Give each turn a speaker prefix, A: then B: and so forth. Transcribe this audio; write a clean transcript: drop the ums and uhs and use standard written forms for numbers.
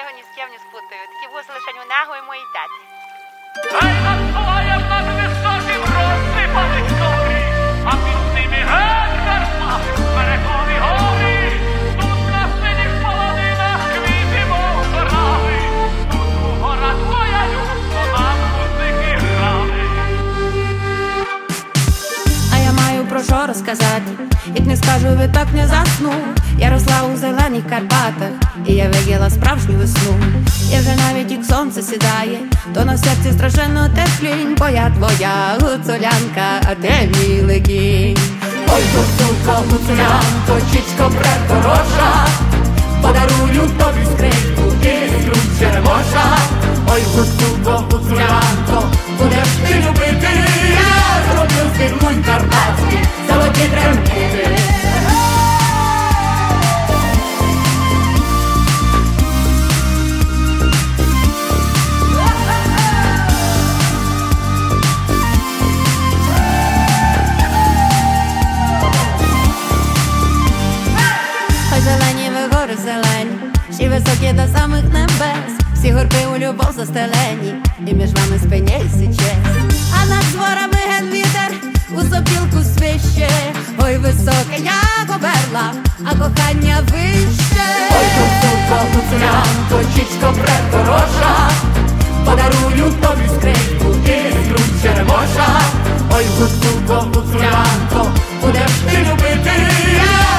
A: його ні з ким не спутаю. Такі вуси лише у нього і моїй таті.
B: Ей, над своєм над високим розсипаних зорі, а під ними геть Карпати, берегові горі. Тут на синіх полонинах квіти, мов трави. Тут у гора твоя людство нам музики грали.
C: А я маю про що розказати. Як не скажу, ви так не засну. Я росла у зелених Карпатах, і я виділа справжню весну. Я вже навіть як сонце сідає, то на серці страшенно теплінь, бо я твоя гуцулянка, а ти мій легінь.
D: Ой, гуцулко, гуцулянко, чічко предорожа, подарую тобі скрипку і струн черемоша. Ой, гуцулко, гуцулянко, будеш ти любити, я зроблю з Лунь карпатські золоті трембіти.
C: Зелені ви гори зелені, ще високі до самих небес. Всі горби у любов застелені, і між вами спиняй сиче. А над зворами ген вітер у сопілку свище. Ой, високе, як оберла, а кохання вище.
D: Ой, гуцулко, гуцулянко, чічко предорожа, подарую тобі скрипку і струн черемоша. Ой, гуцулко, гуцулянко, будеш ти любити, я